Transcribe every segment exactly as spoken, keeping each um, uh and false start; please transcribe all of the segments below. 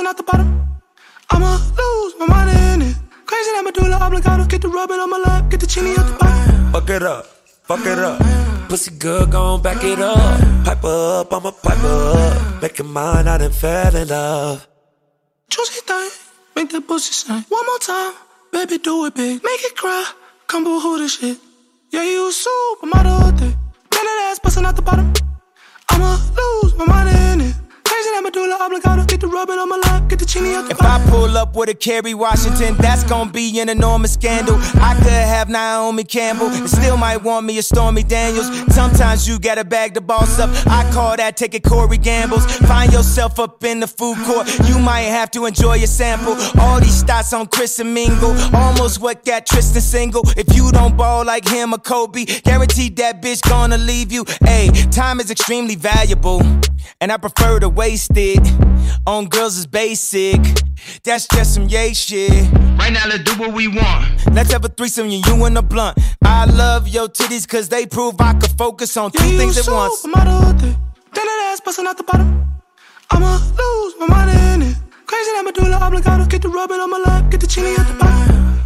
out the bottom. I'ma lose my mind in it. Crazy that medulla oblongata. Get the rubbing on my lap, get the chini out the bottom. Fuck it up, fuck it up. Pussy good, gon' back it up. Pipe up, I'ma pipe up. Make it mine, I done fell in love. Juicy thing, make that pussy sing. One more time, baby, do it big. Make it cry, come boo-hoo this shit. Yeah, you a supermodel thing. Then that ass bustin' out the bottom. I'ma lose my mind in it. Crazy that medulla oblongata. Get the rubbing on my lap, get the chini out the If bottom. I pull up with a Kerry Washington, that's gonna be an enormous scandal. I could have Naomi Campbell, and still might want me a Stormy Daniels. Sometimes you gotta bag the boss up. I call that taking Corey Gambles. Find yourself up in the food court, you might have to enjoy your sample. All these stats on Chris and Mingle, almost what got Tristan single. If you don't ball like him or Kobe, guaranteed that bitch gonna leave you. Ayy, time is extremely valuable, and I prefer to waste it on girls is basic. That's just some yay shit. Right now, let's do what we want. Let's have a threesome, you, you and a blunt. I love your titties cause they prove I could focus on two yeah, things at you once. supermodel thing. Then that ass bustin' out the bottom. I'ma lose my mind in it. Crazy that medulla oblongata. Get the rubbing on my lap, get the chini out the bottom.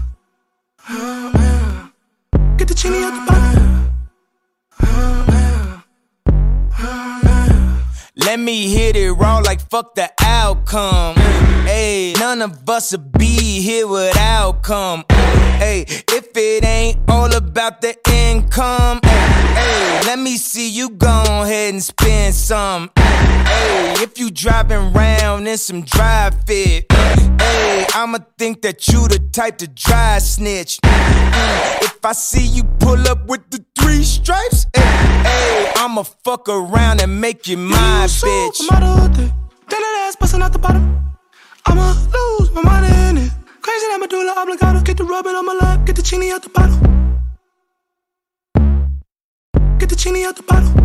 Get the chini out the bottom. Let me hit it raw like fuck the outcome. Ayy, none of us would be here without come. Ayy, if it ain't all about the income, ayy, let me see you go ahead and spend some. Ayy, if you driving round in some dry fit, ayy, I'ma think that you the type to dry snitch. Mm, if I see you pull up with the three stripes, ayy, I'ma fuck around and make you my bitch. Supermodel thing. Then that ass bustin' out the bottom. I'ma lose my mind in it. Crazy that medulla oblongata. Get the rubbing on my lap, get the chini out the bottle. Get the chini out the bottle.